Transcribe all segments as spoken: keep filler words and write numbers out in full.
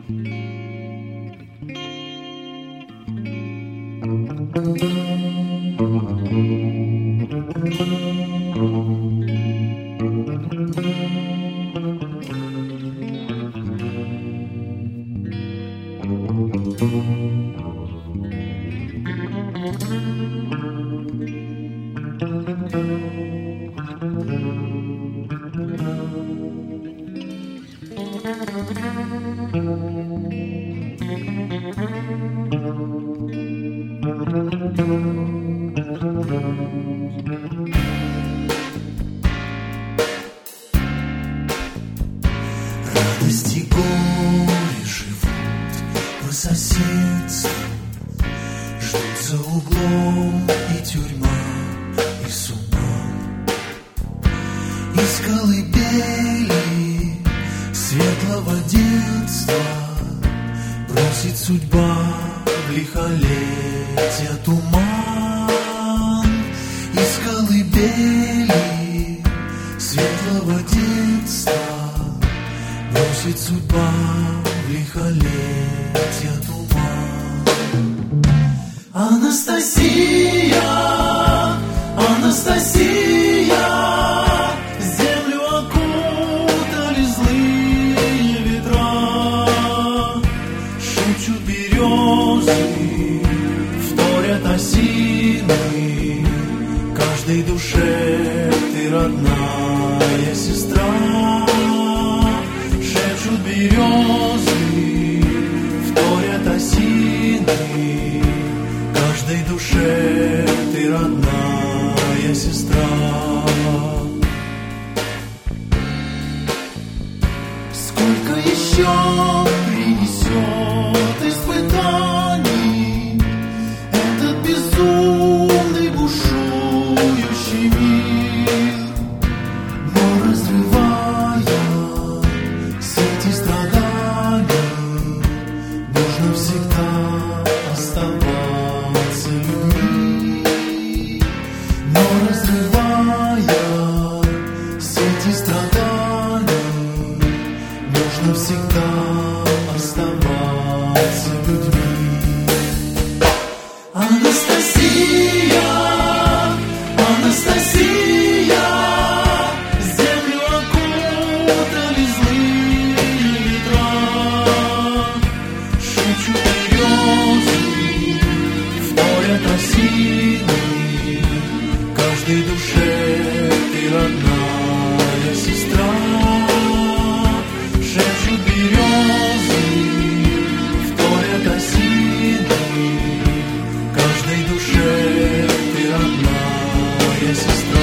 Радость и горе живут по соседству, ждут за углом и тюрьма, и с ума. Из колыбели светлого детства просит судьба в лихолетие туман. Из колыбели светлого детства просит судьба в лихолетие туман. Анастасия, Анастасия, землю окутали злые ветра. Шепчут березы, вторят осины, каждой душе ты родная сестра. Шепчут березы, вторят осины, каждой душе ты родная сестра. Сколько еще принесет испытаний этот безумный бушующий мир, но разрывая сети страданий, нужно всегда оставаться людьми. Но разрывая сети страданий, нужно всегда оставаться людьми. Анастасия, Анастасия, землю окутали злые ветра. Шепчут березы, вторят осины, каждой душе ты родная сестра. Шепчут березы, вторят осины, каждой душе ты родная сестра.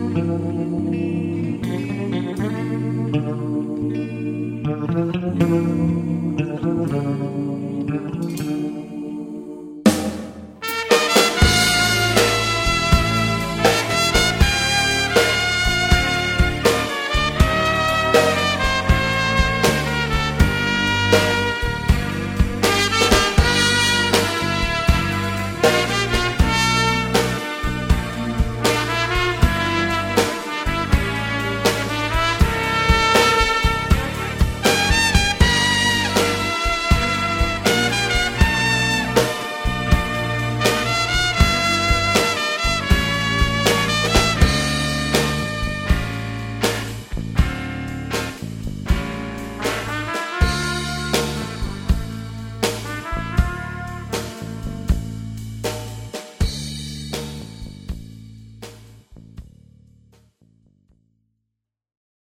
Thank you.